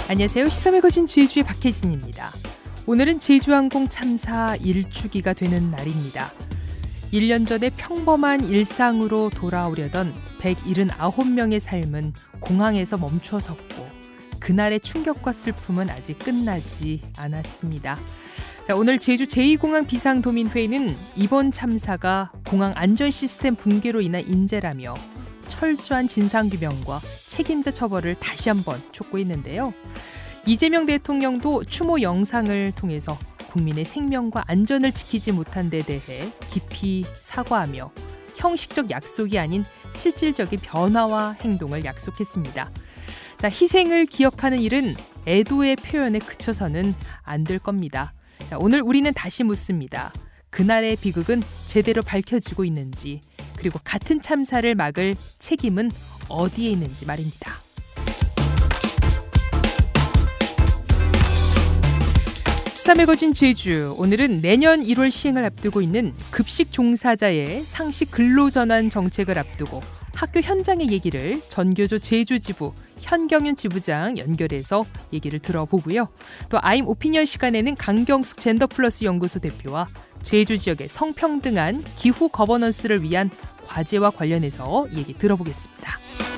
안녕하세요. 시사회 거진 제주의 박혜진입니다. 오늘은 제주항공 참사 1주기가 되는 날입니다. 1년 전에 평범한 일상으로 돌아오려던 179명의 삶은 공항에서 멈춰섰고 그날의 충격과 슬픔은 아직 끝나지 않았습니다. 자, 오늘 제주 제2공항 비상도민회의는 이번 참사가 공항 안전 시스템 붕괴로 인한 인재라며 철저한 진상규명과 책임자 처벌을 다시 한번 촉구했는데요. 이재명 대통령도 추모 영상을 통해서 국민의 생명과 안전을 지키지 못한 데 대해 깊이 사과하며 형식적 약속이 아닌 실질적인 변화와 행동을 약속했습니다. 자, 희생을 기억하는 일은 애도의 표현에 그쳐서는 안 될 겁니다. 자, 오늘 우리는 다시 묻습니다. 그날의 비극은 제대로 밝혀지고 있는지, 그리고 같은 참사를 막을 책임은 어디에 있는지 말입니다. 시사회 거진 제주, 오늘은 내년 1월 시행을 앞두고 있는 급식 종사자의 상시 근로전환 정책을 앞두고 학교 현장의 얘기를 전교조 제주지부 현경윤 지부장 연결해서 얘기를 들어보고요. 또 아임 오피니언 시간에는 강경숙 젠더플러스 연구소 대표와 제주 지역의 성평등한 기후 거버넌스를 위한 과제와 관련해서 얘기 들어보겠습니다.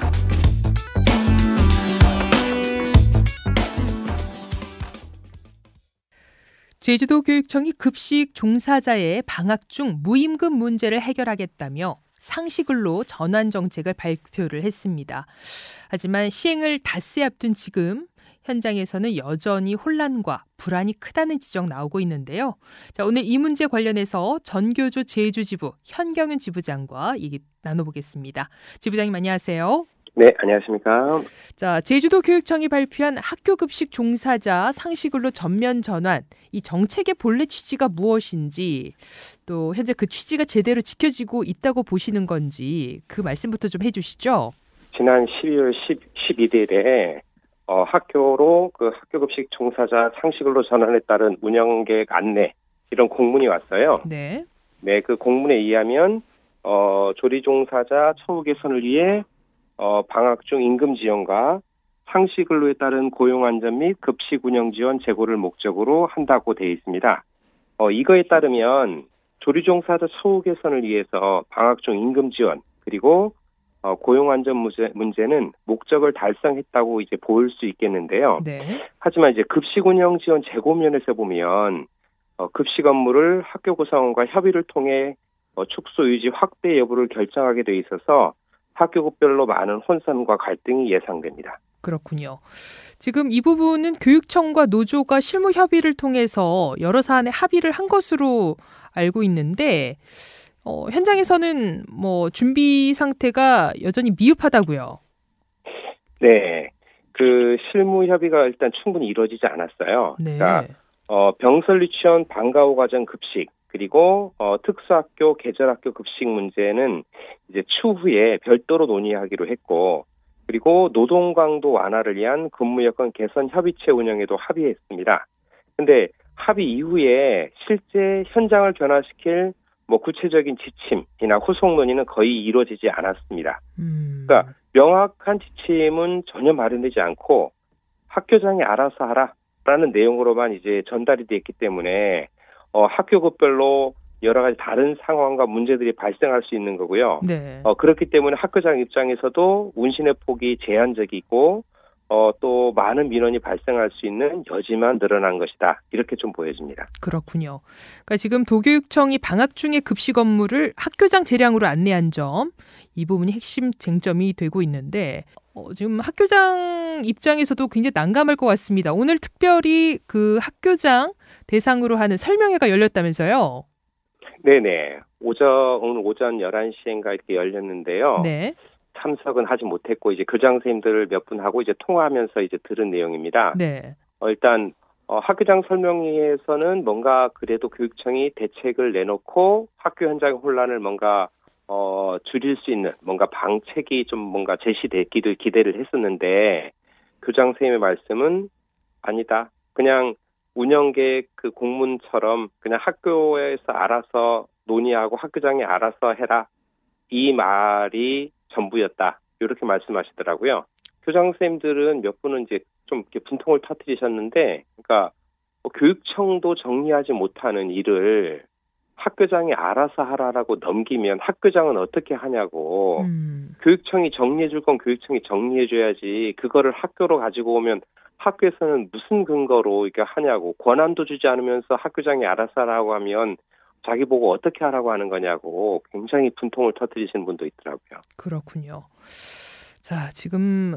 제주도 교육청이 급식 종사자의 방학 중 무임금 문제를 해결하겠다며 상시근로 전환 정책을 발표를 했습니다. 하지만 시행을 닷새 앞둔 지금 현장에서는 여전히 혼란과 불안이 크다는 지적 나오고 있는데요. 자, 오늘 이 문제 관련해서 전교조 제주지부 현경윤 지부장과 얘기 나눠보겠습니다. 지부장님 안녕하세요. 네, 안녕하십니까. 자, 제주도 교육청이 발표한 학교 급식 종사자 상시근로 전면 전환, 이 정책의 본래 취지가 무엇인지, 또 현재 그 취지가 제대로 지켜지고 있다고 보시는 건지 그 말씀부터 좀 해주시죠. 지난 12월 12일에 학교로 그 학교 급식 종사자 상시근로 전환에 따른 운영계획 안내 이런 공문이 왔어요. 네. 네, 그 공문에 의하면 조리 종사자 처우 개선을 위해 방학 중 임금 지원과 상시근로에 따른 고용 안전 및 급식 운영 지원 제고를 목적으로 한다고 되어 있습니다. 이거에 따르면 조리 종사자 처우 개선을 위해서 방학 중 임금 지원 그리고 고용 안전 문제는 목적을 달성했다고 이제 보일 수 있겠는데요. 네. 하지만 이제 급식 운영 지원 재고 면에서 보면 급식 업무를 학교 구성원과 협의를 통해 축소 유지 확대 여부를 결정하게 돼 있어서 학교급별로 많은 혼선과 갈등이 예상됩니다. 그렇군요. 지금 이 부분은 교육청과 노조가 실무 협의를 통해서 여러 사안에 합의를 한 것으로 알고 있는데 현장에서는 준비 상태가 여전히 미흡하다고요. 네, 그 실무 협의가 일단 충분히 이루어지지 않았어요. 네. 그러니까 병설 유치원 방과 후 과정 급식 그리고 특수학교 계절학교 급식 문제는 이제 추후에 별도로 논의하기로 했고, 그리고 노동 강도 완화를 위한 근무 여건 개선 협의체 운영에도 합의했습니다. 근데 합의 이후에 실제 현장을 변화시킬 구체적인 지침이나 후속 논의는 거의 이루어지지 않았습니다. 그러니까 명확한 지침은 전혀 마련되지 않고 학교장이 알아서 하라라는 내용으로만 이제 전달이 됐기 때문에 학교급별로 여러 가지 다른 상황과 문제들이 발생할 수 있는 거고요. 네. 그렇기 때문에 학교장 입장에서도 운신의 폭이 제한적이고 또 많은 민원이 발생할 수 있는 여지만 늘어난 것이다. 이렇게 좀 보여집니다. 그렇군요. 그러니까 지금 도교육청이 방학 중에 급식 업무를 학교장 재량으로 안내한 점, 이 부분이 핵심 쟁점이 되고 있는데 지금 학교장 입장에서도 굉장히 난감할 것 같습니다. 오늘 특별히 그 학교장 대상으로 하는 설명회가 열렸다면서요? 네네. 오늘 오전 11시인가 이렇게 열렸는데요. 네. 참석은 하지 못했고 이제 교장 선생님들 몇 분하고 이제 통화하면서 이제 들은 내용입니다. 네. 일단 학교장 설명회에서는 뭔가 그래도 교육청이 대책을 내놓고 학교 현장의 혼란을 뭔가 줄일 수 있는 뭔가 방책이 좀 뭔가 제시되기를 기대를 했었는데 교장 선생님의 말씀은 아니다. 그냥 운영계획 그 공문처럼 그냥 학교에서 알아서 논의하고 학교장이 알아서 해라. 이 말이 전부였다. 이렇게 말씀하시더라고요. 교장 선생님들은 몇 분은 이제 좀 이렇게 분통을 터뜨리셨는데, 그러니까 뭐 교육청도 정리하지 못하는 일을 학교장이 알아서 하라라고 넘기면 학교장은 어떻게 하냐고. 교육청이 정리해줄 건 교육청이 정리해줘야지. 그거를 학교로 가지고 오면 학교에서는 무슨 근거로 이렇게 하냐고. 권한도 주지 않으면서 학교장이 알아서 하라고 하면 자기 보고 어떻게 하라고 하는 거냐고 굉장히 분통을 터뜨리시는 분도 있더라고요. 그렇군요. 자, 지금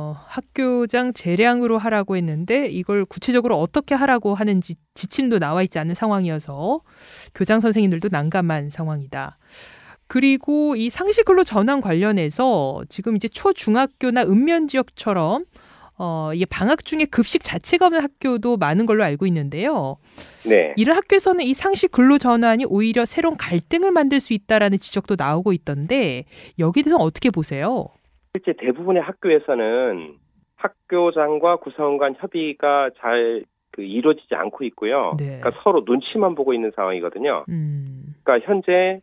학교장 재량으로 하라고 했는데 이걸 구체적으로 어떻게 하라고 하는지 지침도 나와 있지 않은 상황이어서 교장 선생님들도 난감한 상황이다. 그리고 이 상시근로 전환 관련해서 지금 이제 초중학교나 읍면 지역처럼 이 방학 중에 급식 자체가 없는 학교도 많은 걸로 알고 있는데요. 네. 이런 학교에서는 이 상시 근로 전환이 오히려 새로운 갈등을 만들 수 있다라는 지적도 나오고 있던데 여기에 대해서 어떻게 보세요? 실제 대부분의 학교에서는 학교장과 구성원 간 협의가 잘 이루어지지 않고 있고요. 네. 그러니까 서로 눈치만 보고 있는 상황이거든요. 그러니까 현재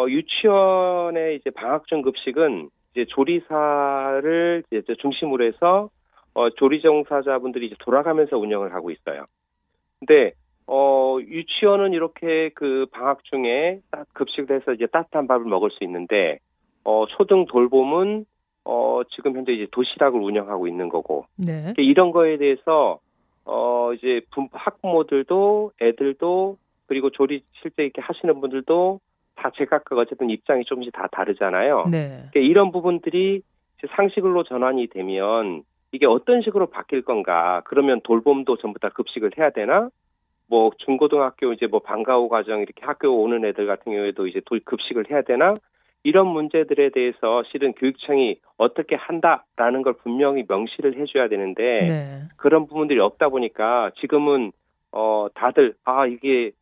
유치원의 이제 방학 중 급식은 이제 조리사를 이제 중심으로 해서 조리 종사자분들이 이제 돌아가면서 운영을 하고 있어요. 근데 유치원은 이렇게 그 방학 중에 급식을 해서 이제 따뜻한 밥을 먹을 수 있는데 초등 돌봄은 지금 현재 이제 도시락을 운영하고 있는 거고. 네. 이런 거에 대해서 이제 학부모들도 애들도 그리고 조리 실제 이렇게 하시는 분들도 다 제각각 어쨌든 입장이 조금씩 다 다르잖아요. 네. 이런 부분들이 상시근로 전환이 되면 이게 어떤 식으로 바뀔 건가? 그러면 돌봄도 전부 다 급식을 해야 되나? 뭐 중고등학교 이제 뭐 방과후 과정 이렇게 학교 오는 애들 같은 경우에도 이제 급식을 해야 되나? 이런 문제들에 대해서 실은 교육청이 어떻게 한다라는 걸 분명히 명시를 해줘야 되는데 네. 그런 부분들이 없다 보니까 지금은 다들 이게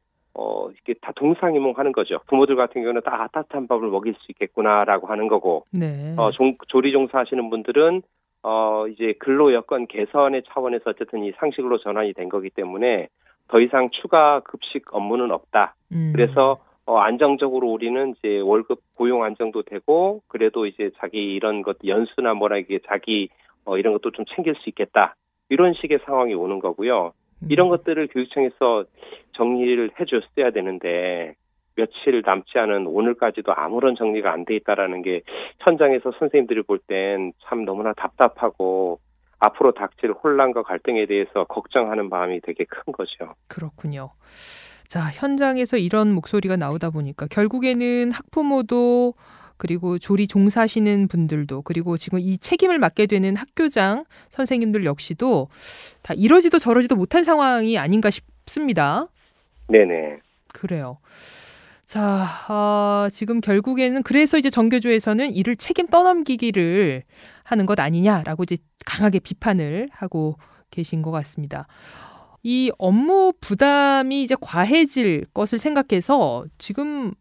다 동상이몽하는 거죠. 부모들 같은 경우는 다 따뜻한 밥을 먹일 수 있겠구나라고 하는 거고, 네. 조리 종사하시는 분들은 이제 근로 여건 개선의 차원에서 어쨌든 이 상시근로 전환이 된 거기 때문에 더 이상 추가 급식 업무는 없다. 그래서 안정적으로 우리는 이제 월급 고용 안정도 되고 그래도 이제 자기 이런 것 연수나 뭐라 이게 자기 이런 것도 좀 챙길 수 있겠다. 이런 식의 상황이 오는 거고요. 이런 것들을 교육청에서 정리를 해줬어야 되는데 며칠 남지 않은 오늘까지도 아무런 정리가 안 돼 있다라는 게 현장에서 선생님들이 볼 땐 참 너무나 답답하고 앞으로 닥칠 혼란과 갈등에 대해서 걱정하는 마음이 되게 큰 거죠. 그렇군요. 자, 현장에서 이런 목소리가 나오다 보니까 결국에는 학부모도 그리고 조리 종사하시는 분들도 그리고 지금 이 책임을 맡게 되는 학교장 선생님들 역시도 다 이러지도 저러지도 못한 상황이 아닌가 싶습니다. 네네. 그래요. 자, 지금 결국에는 그래서 이제 정교조에서는 이를 책임 떠넘기기를 하는 것 아니냐라고 이제 강하게 비판을 하고 계신 것 같습니다. 이 업무 부담이 이제 과해질 것을 생각해서 지금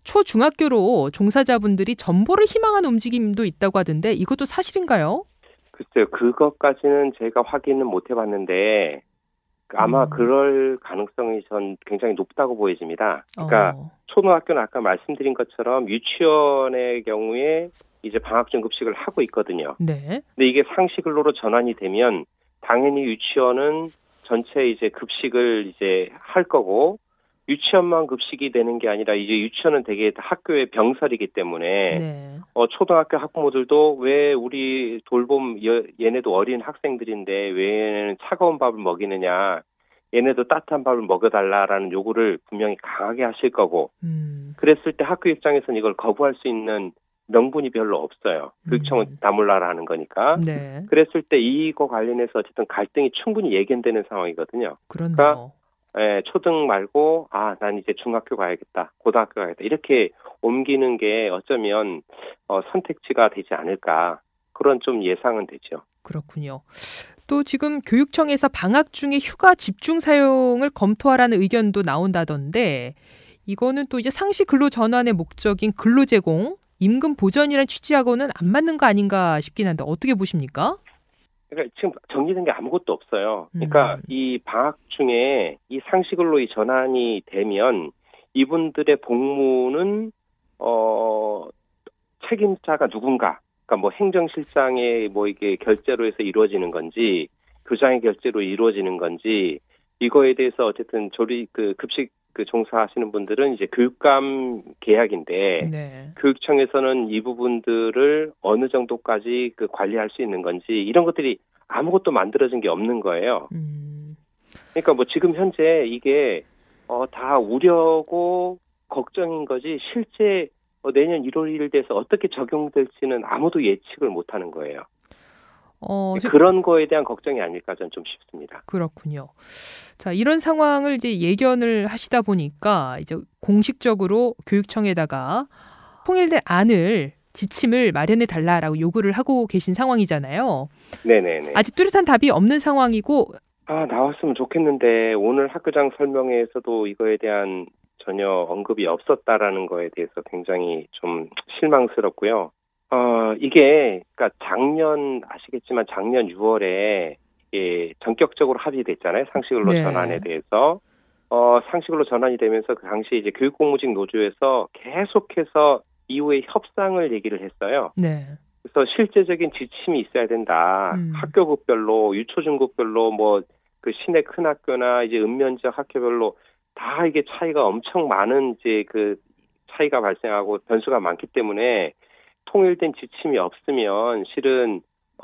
초중학교로 종사자분들이 전보를 희망하는 움직임도 있다고 하던데 이것도 사실인가요? 글쎄요. 그것까지는 제가 확인은 못 해봤는데 아마 그럴 가능성이 전 굉장히 높다고 보여집니다. 그러니까 초등학교는 아까 말씀드린 것처럼 유치원의 경우에 이제 방학 중 급식을 하고 있거든요. 네. 근데 이게 상시근로로 전환이 되면 당연히 유치원은 전체 이제 급식을 이제 할 거고 유치원만 급식이 되는 게 아니라 이제 유치원은 되게 학교의 병설이기 때문에 네. 초등학교 학부모들도 왜 우리 돌봄 얘네도 어린 학생들인데 왜 얘네는 차가운 밥을 먹이느냐 얘네도 따뜻한 밥을 먹여달라라는 요구를 분명히 강하게 하실 거고 그랬을 때 학교 입장에서는 이걸 거부할 수 있는 명분이 별로 없어요. 교육청은 다물라라 하는 거니까. 네. 그랬을 때 이거 관련해서 어쨌든 갈등이 충분히 예견되는 상황이거든요. 그렇네요. 그러니까 초등 말고 난 이제 중학교 가야겠다, 고등학교 가야겠다 이렇게 옮기는 게 어쩌면 선택지가 되지 않을까 그런 좀 예상은 되죠. 그렇군요. 또 지금 교육청에서 방학 중에 휴가 집중 사용을 검토하라는 의견도 나온다던데 이거는 또 이제 상시 근로 전환의 목적인 근로 제공, 임금 보전이라는 취지하고는 안 맞는 거 아닌가 싶긴 한데 어떻게 보십니까? 그러니까 지금 정리된 게 아무것도 없어요. 그러니까 이 방학 중에 이 상시근로 이 전환이 되면 이분들의 복무는 책임자가 누군가, 그러니까 뭐 행정실장의 뭐 이게 결재로 해서 이루어지는 건지 교장의 결재로 이루어지는 건지 이거에 대해서 어쨌든 급식 종사하시는 분들은 이제 교육감 계약인데 네. 교육청에서는 이 부분들을 어느 정도까지 관리할 수 있는 건지 이런 것들이 아무것도 만들어진 게 없는 거예요. 그러니까 뭐 지금 현재 이게 다 우려고 걱정인 거지 실제 내년 1월 1일 돼서 어떻게 적용될지는 아무도 예측을 못하는 거예요. 그런 거에 대한 걱정이 아닐까 저는 좀 싶습니다. 그렇군요. 자, 이런 상황을 이제 예견을 하시다 보니까 이제 공식적으로 교육청에다가 통일된 지침을 마련해 달라라고 요구를 하고 계신 상황이잖아요. 네네네. 아직 뚜렷한 답이 없는 상황이고. 나왔으면 좋겠는데 오늘 학교장 설명회에서도 이거에 대한 전혀 언급이 없었다라는 거에 대해서 굉장히 좀 실망스럽고요. 이게, 그러니까 아시겠지만 작년 6월에, 전격적으로 합의됐잖아요. 상시근로 네. 전환에 대해서. 상시근로 전환이 되면서 그 당시에 이제 교육공무직 노조에서 계속해서 이후에 협상을 얘기를 했어요. 네. 그래서 실제적인 지침이 있어야 된다. 학교급별로, 유초중급별로 시내 큰 학교나 이제 읍면지역 학교별로 다 이게 차이가 엄청 많은 차이가 발생하고 변수가 많기 때문에 통일된 지침이 없으면 실은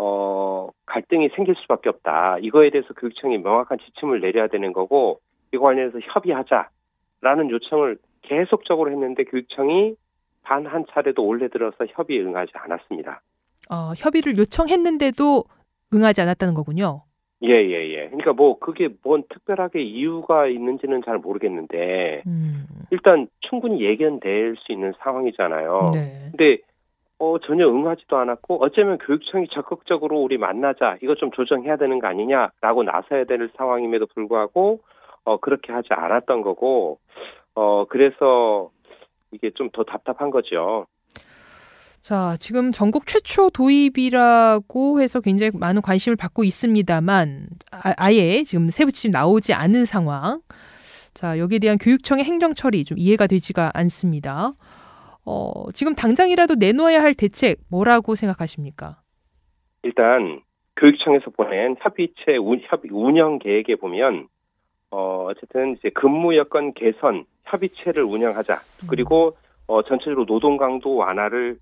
갈등이 생길 수밖에 없다. 이거에 대해서 교육청이 명확한 지침을 내려야 되는 거고 이거 관련해서 협의하자라는 요청을 계속적으로 했는데 교육청이 단 한 차례도 올해 들어서 협의에 응하지 않았습니다. 협의를 요청했는데도 응하지 않았다는 거군요. 예. 그러니까 그게 뭔 특별하게 이유가 있는지는 잘 모르겠는데 일단 충분히 예견될 수 있는 상황이잖아요. 네. 근데 전혀 응하지도 않았고 어쩌면 교육청이 적극적으로 우리 만나자 이거 좀 조정해야 되는 거 아니냐라고 나서야 될 상황임에도 불구하고 그렇게 하지 않았던 거고 그래서 이게 좀 더 답답한 거죠. 자, 지금 전국 최초 도입이라고 해서 굉장히 많은 관심을 받고 있습니다만 아예 지금 세부침 나오지 않은 상황. 자, 여기에 대한 교육청의 행정 처리 좀 이해가 되지가 않습니다. 지금 당장이라도 내놓아야 할 대책 뭐라고 생각하십니까? 일단 교육청에서 보낸 협의체 협의 운영 계획에 보면 어쨌든 이제 근무 여건 개선 협의체를 운영하자. 그리고 전체적으로 노동 강도 완화를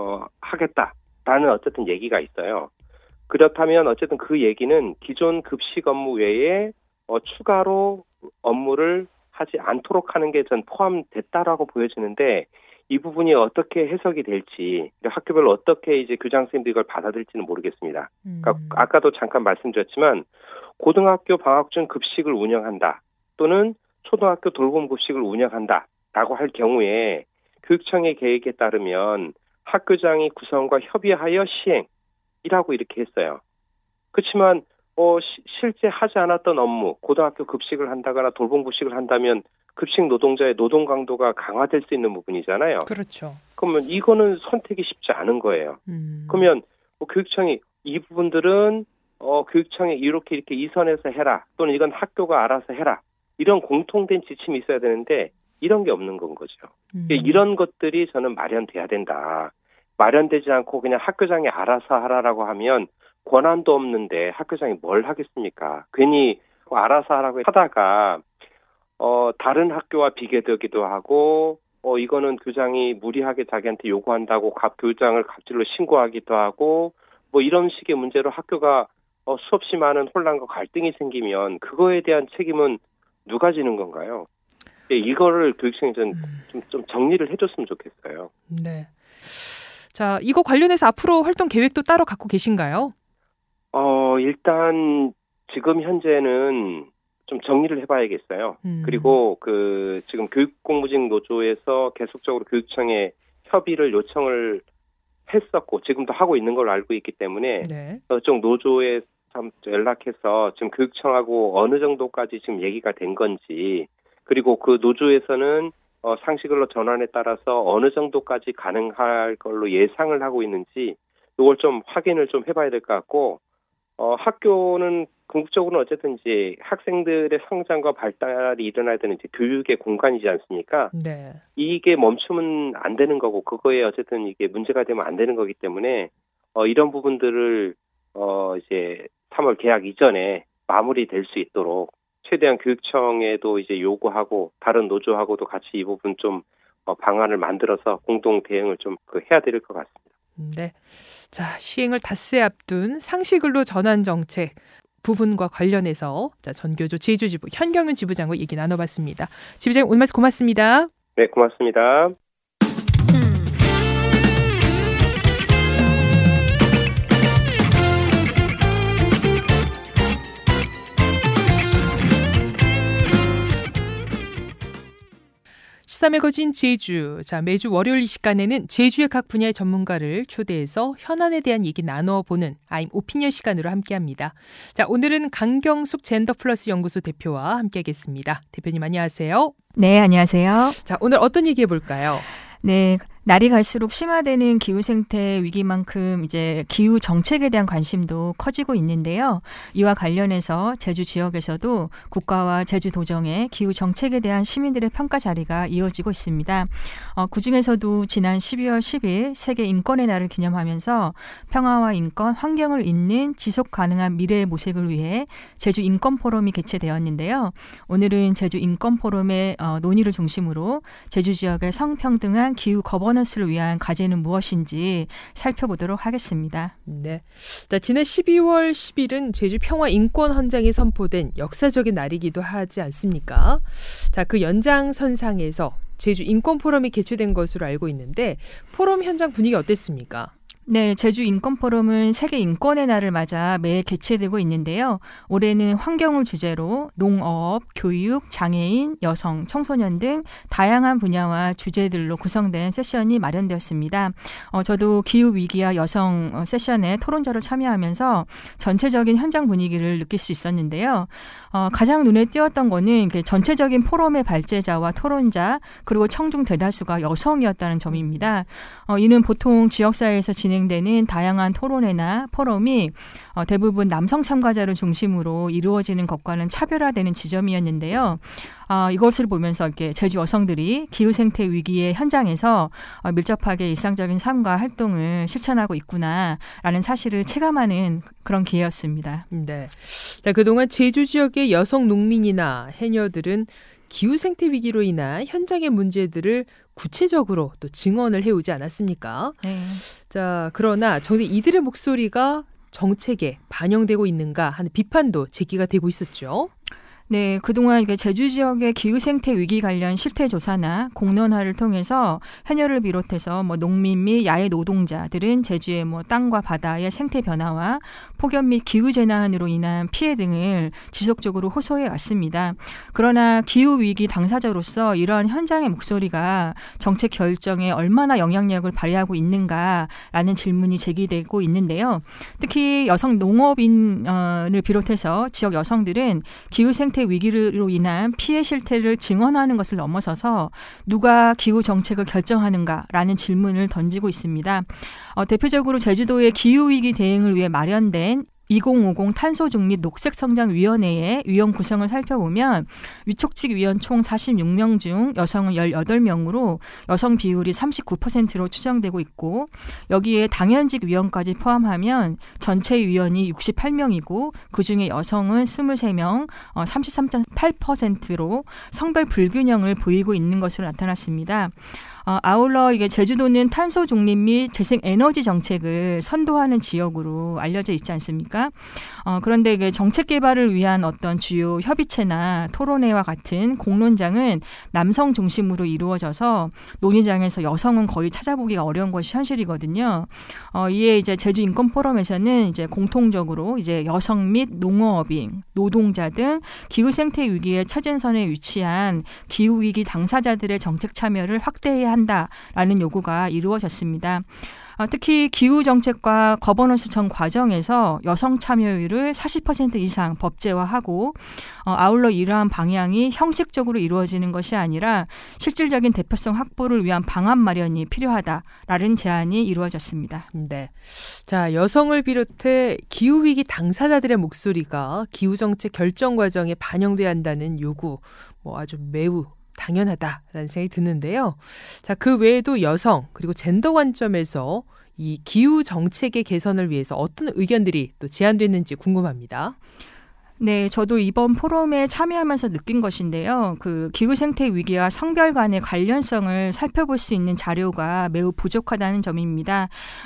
하겠다라는 어쨌든 얘기가 있어요. 그렇다면 어쨌든 그 얘기는 기존 급식 업무 외에 추가로 업무를 하지 않도록 하는 게 전 포함됐다라고 보여지는데 이 부분이 어떻게 해석이 될지 학교별로 어떻게 이제 교장 선생님들이 이걸 받아들일지는 모르겠습니다. 그러니까 아까도 잠깐 말씀드렸지만 고등학교 방학 중 급식을 운영한다 또는 초등학교 돌봄 급식을 운영한다라고 할 경우에 교육청의 계획에 따르면 학교장이 구성과 협의하여 시행이라고 이렇게 했어요. 그렇지만 실제 하지 않았던 업무, 고등학교 급식을 한다거나 돌봄 급식을 한다면 급식 노동자의 노동 강도가 강화될 수 있는 부분이잖아요. 그렇죠. 그러면 이거는 선택이 쉽지 않은 거예요. 그러면 교육청이 이 부분들은 교육청이 이렇게 이 선에서 해라 또는 이건 학교가 알아서 해라 이런 공통된 지침이 있어야 되는데 이런 게 없는 건 거죠. 이런 것들이 저는 마련돼야 된다. 마련되지 않고 그냥 학교장이 알아서 하라라고 하면 권한도 없는데 학교장이 뭘 하겠습니까? 괜히 알아서 하라고 하다가 다른 학교와 비교되기도 하고 이거는 교장이 무리하게 자기한테 요구한다고 교장을 갑질로 신고하기도 하고 이런 식의 문제로 학교가 수없이 많은 혼란과 갈등이 생기면 그거에 대한 책임은 누가 지는 건가요? 이거를 교육청이 좀 정리를 해줬으면 좋겠어요. 네. 자, 이거 관련해서 앞으로 활동 계획도 따로 갖고 계신가요? 일단 지금 현재는 좀 정리를 해봐야겠어요. 그리고 지금 교육공무직 노조에서 계속적으로 교육청에 협의를 요청을 했었고 지금도 하고 있는 걸로 알고 있기 때문에 네. 좀 노조에 참 연락해서 지금 교육청하고 어느 정도까지 지금 얘기가 된 건지 그리고 그 노조에서는 상시근로 전환에 따라서 어느 정도까지 가능할 걸로 예상을 하고 있는지 이걸 좀 확인을 좀 해봐야 될 것 같고 학교는 궁극적으로는 어쨌든 이제 학생들의 성장과 발달이 일어나야 되는 이제 교육의 공간이지 않습니까? 네. 이게 멈추면 안 되는 거고 그거에 어쨌든 이게 문제가 되면 안 되는 거기 때문에 이런 부분들을 이제 3월 개학 이전에 마무리될 수 있도록 최대한 교육청에도 이제 요구하고 다른 노조하고도 같이 이 부분 좀 방안을 만들어서 공동 대응을 좀 해야 될 것 같습니다. 네. 자, 시행을 닷새 앞둔 상시근로 전환 정책 부분과 관련해서 전교조 제주지부 현경윤 지부장과 얘기 나눠봤습니다. 지부장님 오늘 말씀 고맙습니다. 네, 고맙습니다. 시사의 거진 제주. 자, 매주 월요일 이 시간에는 제주의 각 분야의 전문가를 초대해서 현안에 대한 얘기 나눠보는 아임 오피니언 시간으로 함께합니다. 자, 오늘은 강경숙 젠더플러스 연구소 대표와 함께하겠습니다. 대표님 안녕하세요. 네, 안녕하세요. 자, 오늘 어떤 얘기 해볼까요? 네, 날이 갈수록 심화되는 기후 생태 위기만큼 이제 기후 정책에 대한 관심도 커지고 있는데요. 이와 관련해서 제주 지역에서도 국가와 제주도정의 기후 정책에 대한 시민들의 평가 자리가 이어지고 있습니다. 그중에서도 지난 12월 10일 세계 인권의 날을 기념하면서 평화와 인권, 환경을 잇는 지속 가능한 미래의 모색을 위해 제주 인권 포럼이 개최되었는데요. 오늘은 제주 인권 포럼의 논의를 중심으로 제주 지역의 성평등한 기후 거버넌스를 위한 과제는 무엇인지 살펴보도록 하겠습니다. 네. 자, 지난 12월 10일은 제주 평화 인권 헌장이 선포된 역사적인 날이기도 하지 않습니까? 자, 그 연장선상에서 제주 인권 포럼이 개최된 것으로 알고 있는데 포럼 현장 분위기 어땠습니까? 네, 제주 인권포럼은 세계 인권의 날을 맞아 매해 개최되고 있는데요. 올해는 환경을 주제로 농업, 교육, 장애인, 여성, 청소년 등 다양한 분야와 주제들로 구성된 세션이 마련되었습니다. 저도 기후위기와 여성 세션에 토론자로 참여하면서 전체적인 현장 분위기를 느낄 수 있었는데요. 가장 눈에 띄었던 거는 전체적인 포럼의 발제자와 토론자 그리고 청중 대다수가 여성이었다는 점입니다. 이는 보통 지역사회에서 진행되는 다양한 토론회나 포럼이 대부분 남성 참가자를 중심으로 이루어지는 것과는 차별화되는 지점이었는데요. 이것을 보면서 이렇게 제주 여성들이 기후생태 위기의 현장에서 밀접하게 일상적인 삶과 활동을 실천하고 있구나라는 사실을 체감하는 그런 기회였습니다. 네. 자, 그동안 제주 지역의 여성 농민이나 해녀들은 기후생태 위기로 인한 현장의 문제들을 구체적으로 또 증언을 해오지 않았습니까? 네. 자, 그러나 정작 이들의 목소리가 정책에 반영되고 있는가 하는 비판도 제기가 되고 있었죠. 네, 그동안 제주 지역의 기후생태 위기 관련 실태조사나 공론화를 통해서 해녀를 비롯해서 농민 및 야외 노동자들은 제주의 땅과 바다의 생태 변화와 폭염 및 기후재난으로 인한 피해 등을 지속적으로 호소해 왔습니다. 그러나 기후위기 당사자로서 이러한 현장의 목소리가 정책 결정에 얼마나 영향력을 발휘하고 있는가라는 질문이 제기되고 있는데요. 특히 여성 농업인을 비롯해서 지역 여성들은 기후생태 위기로 인한 피해 실태를 증언하는 것을 넘어서서 누가 기후 정책을 결정하는가라는 질문을 던지고 있습니다. 대표적으로 제주도의 기후위기 대응을 위해 마련된 2050 탄소중립 녹색성장위원회의 위원 구성을 살펴보면 위촉직 위원 총 46명 중 여성은 18명으로 여성 비율이 39%로 추정되고 있고 여기에 당연직 위원까지 포함하면 전체 위원이 68명이고 그중에 여성은 23명, 33.8%로 성별 불균형을 보이고 있는 것으로 나타났습니다. 아울러 제주도는 탄소 중립 및 재생 에너지 정책을 선도하는 지역으로 알려져 있지 않습니까? 그런데 정책 개발을 위한 어떤 주요 협의체나 토론회와 같은 공론장은 남성 중심으로 이루어져서 논의장에서 여성은 거의 찾아보기가 어려운 것이 현실이거든요. 이에 제주 인권 포럼에서는 공통적으로 여성 및 농어업인, 노동자 등 기후 생태 위기의 최전선에 위치한 기후 위기 당사자들의 정책 참여를 확대해야 한다라는 요구가 이루어졌습니다. 특히 기후 정책과 거버넌스 전 과정에서 여성 참여율을 40% 이상 법제화하고 아울러 이러한 방향이 형식적으로 이루어지는 것이 아니라 실질적인 대표성 확보를 위한 방안 마련이 필요하다라는 제안이 이루어졌습니다. 네. 자, 여성을 비롯해 기후 위기 당사자들의 목소리가 기후 정책 결정 과정에 반영돼야 한다는 요구, 아주 매우 당연하다라는 생각이 드는데요. 자, 그 외에도 여성 그리고 젠더 관점에서 이 기후 정책의 개선을 위해서 어떤 의견들이 또 제안됐는지 궁금합니다. 네, 저도 이번 포럼에 참여하면서 느낀 것인데요. 그 기후 생태 위기와 성별 간의 관련성을 살펴볼 수 있는 자료가 매우 부족하다는 점입니다.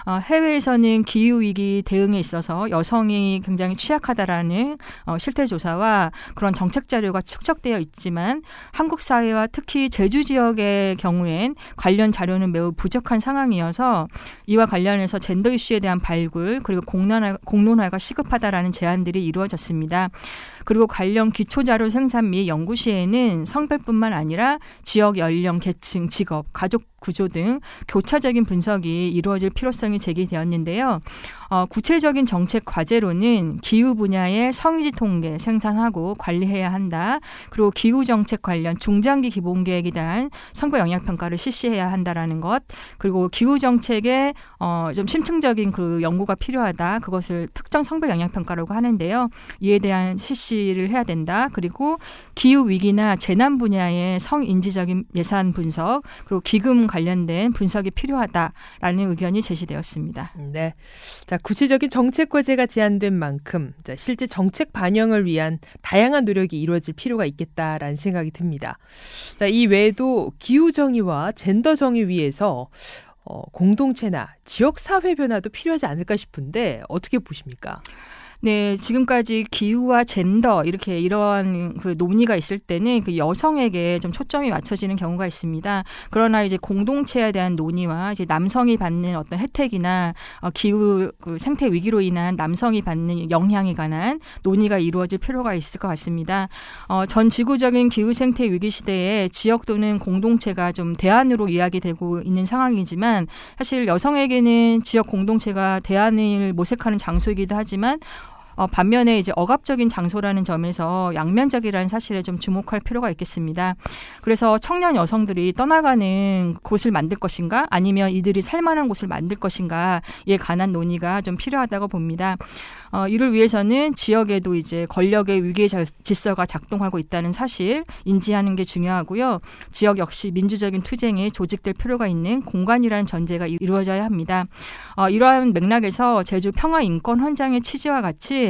해외에서는 기후 위기 대응에 있어서 여성이 굉장히 취약하다라는 실태 조사와 그런 정책 자료가 축적되어 있지만 한국 사회와 특히 제주 지역의 경우엔 관련 자료는 매우 부족한 상황이어서 이와 관련해서 젠더 이슈에 대한 발굴 그리고 공론화가 시급하다라는 제안들이 이루어졌습니다. 그리고 관련 기초자료 생산 및 연구 시에는 성별뿐만 아니라 지역, 연령, 계층, 직업, 가족 구조 등 교차적인 분석이 이루어질 필요성이 제기되었는데요. 구체적인 정책 과제로는 기후 분야의 성의지 통계 생산하고 관리해야 한다. 그리고 기후 정책 관련 중장기 기본계획에 대한 성별 영향 평가를 실시해야 한다라는 것. 그리고 기후 정책에 좀 심층적인 그 연구가 필요하다. 그것을 특정 성별 영향 평가라고 하는데요. 이에 대한 실시를 해야 된다. 그리고 기후 위기나 재난 분야의 성인지적인 예산 분석 그리고 기금 관련된 분석이 필요하다라는 의견이 제시되었습니다. 네, 자 구체적인 정책 과제가 제안된 만큼 자, 실제 정책 반영을 위한 다양한 노력이 이루어질 필요가 있겠다라는 생각이 듭니다. 자, 이 외에도 기후 정의와 젠더 정의 위해서 공동체나 지역 사회 변화도 필요하지 않을까 싶은데 어떻게 보십니까? 네, 지금까지 기후와 젠더 이러한 그 논의가 있을 때는 그 여성에게 좀 초점이 맞춰지는 경우가 있습니다. 그러나 이제 공동체에 대한 논의와 이제 남성이 받는 어떤 혜택이나 기후 그 생태 위기로 인한 남성이 받는 영향에 관한 논의가 이루어질 필요가 있을 것 같습니다. 전 지구적인 기후 생태 위기 시대에 지역 또는 공동체가 좀 대안으로 이야기되고 있는 상황이지만 사실 여성에게는 지역 공동체가 대안을 모색하는 장소이기도 하지만 반면에 이제 억압적인 장소라는 점에서 양면적이라는 사실에 좀 주목할 필요가 있겠습니다. 그래서 청년 여성들이 떠나가는 곳을 만들 것인가 아니면 이들이 살만한 곳을 만들 것인가에 관한 논의가 좀 필요하다고 봅니다. 이를 위해서는 지역에도 이제 권력의 위계 질서가 작동하고 있다는 사실 인지하는 게 중요하고요. 지역 역시 민주적인 투쟁에 조직될 필요가 있는 공간이라는 전제가 이루어져야 합니다. 이러한 맥락에서 제주 평화인권 헌장의 취지와 같이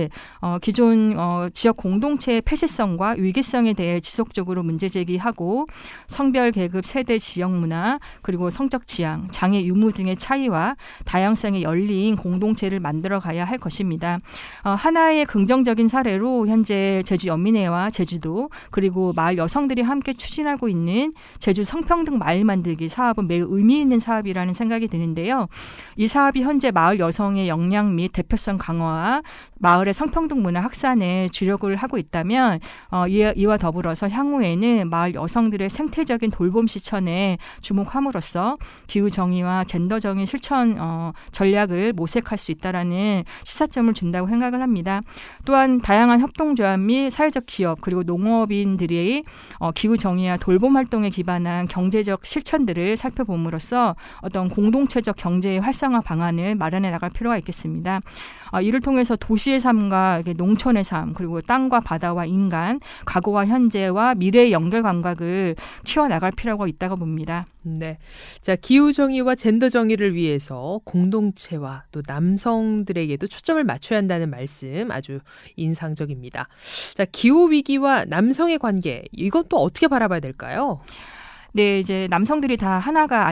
기존 지역 공동체의 폐쇄성과 위기성에 대해 지속적으로 문제 제기하고 성별, 계급, 세대, 지역 문화 그리고 성적 지향, 장애 유무 등의 차이와 다양성에 열린 공동체를 만들어가야 할 것입니다. 하나의 긍정적인 사례로 현재 제주 연민회와 제주도 그리고 마을 여성들이 함께 추진하고 있는 제주 성평등 마을 만들기 사업은 매우 의미 있는 사업이라는 생각이 드는데요. 이 사업이 현재 마을 여성의 역량 및 대표성 강화와 마을의 성평등 문화 확산에 주력을 하고 있다면 이와 더불어서 향후에는 마을 여성들의 생태적인 돌봄 실천에 주목함으로써 기후 정의와 젠더 정의 실천 전략을 모색할 수 있다라는 시사점을 준다고 생각을 합니다. 또한 다양한 협동조합 및 사회적 기업 그리고 농업인들이 기후 정의와 돌봄 활동에 기반한 경제적 실천들을 살펴봄으로써 어떤 공동체적 경제의 활성화 방안을 마련해 나갈 필요가 있겠습니다. 이를 통해서 도시의 삶과 농촌의 삶 그리고 땅과 바다와 인간, 과거와 현재와 미래의 연결 감각을 키워나갈 필요가 있다고 봅니다. 네, 자 기후 정의와 젠더 정의를 위해서 공동체와 또 남성들에게도 초점을 맞춰야 한다는 말씀 아주 인상적입니다. 자 기후 위기와 남성의 관계 이건 또 어떻게 바라봐야 될까요? 네, 이제 남성들이 다 하나가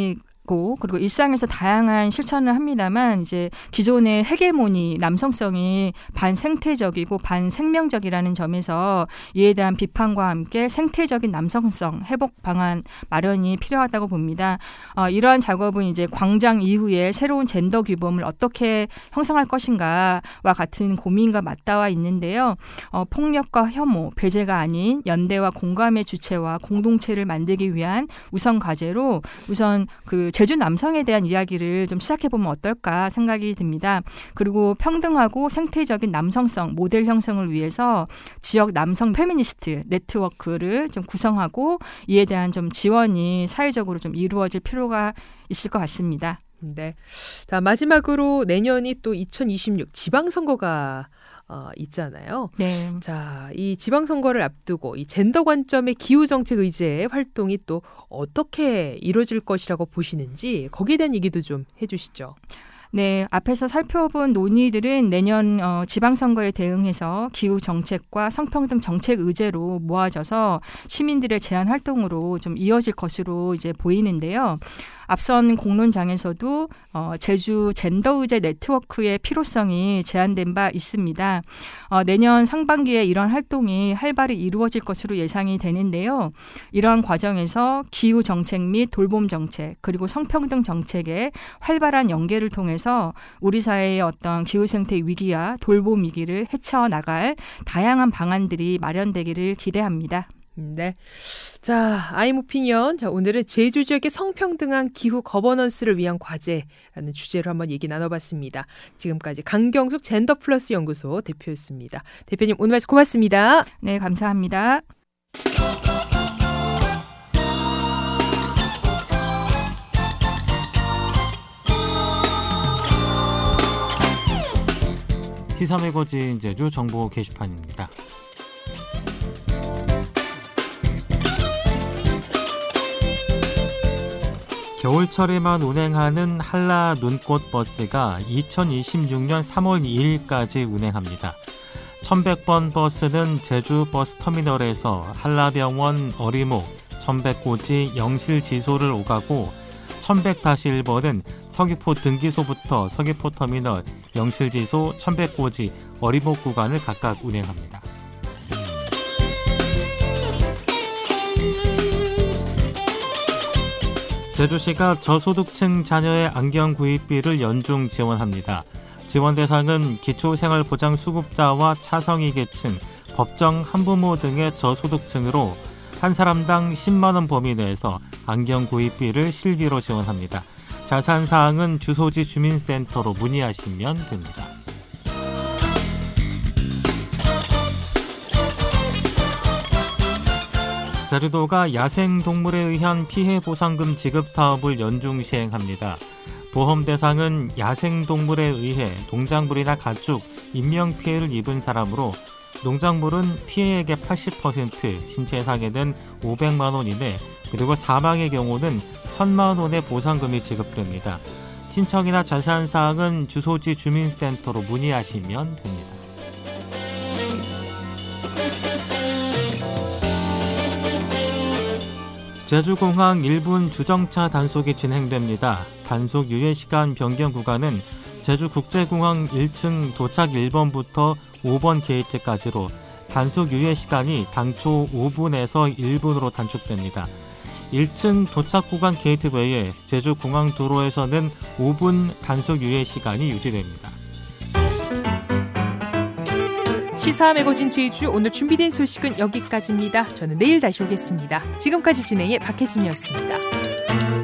그리고 일상에서 다양한 실천을 합니다만 이제 기존의 헤게모니 남성성이 반생태적이고 반생명적이라는 점에서 이에 대한 비판과 함께 생태적인 남성성 회복 방안 마련이 필요하다고 봅니다. 이러한 작업은 이제 광장 이후에 새로운 젠더 규범을 어떻게 형성할 것인가와 같은 고민과 맞닿아 있는데요. 폭력과 혐오, 배제가 아닌 연대와 공감의 주체와 공동체를 만들기 위한 우선 과제로 우선 제주 남성에 대한 이야기를 좀 시작해보면 어떨까 생각이 듭니다. 그리고 평등하고 생태적인 남성성 모델 형성을 위해서 지역 남성 페미니스트 네트워크를 좀 구성하고 이에 대한 좀 지원이 사회적으로 좀 이루어질 필요가 있을 것 같습니다. 네. 자, 마지막으로 내년이 또 2026 지방선거가 있잖아요. 네. 자, 이 지방선거를 앞두고 이 젠더 관점의 기후정책 의제의 활동이 또 어떻게 이루어질 것이라고 보시는지 거기에 대한 얘기도 좀 해주시죠. 네, 앞에서 살펴본 논의들은 내년 지방선거에 대응해서 기후 정책과 성평등 정책 의제로 모아져서 시민들의 제안 활동으로 좀 이어질 것으로 이제 보이는데요. 앞선 공론장에서도 제주 젠더 의제 네트워크의 필요성이 제안된 바 있습니다. 내년 상반기에 이런 활동이 활발히 이루어질 것으로 예상이 되는데요. 이러한 과정에서 기후 정책 및 돌봄 정책 그리고 성평등 정책의 활발한 연계를 통해서 우리 사회의 어떤 기후 생태 위기와 돌봄 위기를 헤쳐나갈 다양한 방안들이 마련되기를 기대합니다. 네. 자, 아이모피니언. 자, 오늘은 제주 지역의 성평등한 기후 거버넌스를 위한 과제라는 주제로 한번 얘기 나눠봤습니다. 지금까지 강경숙 젠더 플러스 연구소 대표였습니다. 대표님 오늘 말씀 고맙습니다. 네, 감사합니다. 시사매거진 제주 정보 게시판입니다. 겨울철에만 운행하는 한라 눈꽃 버스가 2026년 3월 2일까지 운행합니다. 1100번 버스는 제주 버스터미널에서 한라병원 어리목, 천백고지 영실지소를 오가고 1100-1번은 서귀포 등기소부터 서귀포터미널, 영실지소, 천백고지, 어리목 구간을 각각 운행합니다. 제주시가 저소득층 자녀의 안경 구입비를 연중 지원합니다. 지원 대상은 기초생활보장수급자와 차성위계층, 법정 한부모 등의 저소득층으로 한 사람당 10만 원 범위 내에서 안경 구입비를 실비로 지원합니다. 자세한 사항은 주소지 주민센터로 문의하시면 됩니다. 제주도가 야생동물에 의한 피해보상금 지급 사업을 연중 시행합니다. 보험 대상은 야생동물에 의해 농작물이나 가축, 인명피해를 입은 사람으로 농작물은 피해액의 80%, 신체 상해는 500만 원 이내, 그리고 사망의 경우는 1000만 원의 보상금이 지급됩니다. 신청이나 자세한 사항은 주소지 주민센터로 문의하시면 됩니다. 제주공항 1분 주정차 단속이 진행됩니다. 단속 유예시간 변경 구간은 제주국제공항 1층 도착 1번부터 5번 게이트까지로 단속 유예시간이 당초 5분에서 1분으로 단축됩니다. 1층 도착 구간 게이트 외에 제주공항 도로에서는 5분 단속 유예시간이 유지됩니다. 시사 매거진 제주 오늘 준비된 소식은 여기까지입니다. 저는 내일 다시 오겠습니다. 지금까지 진행의 박혜진이었습니다.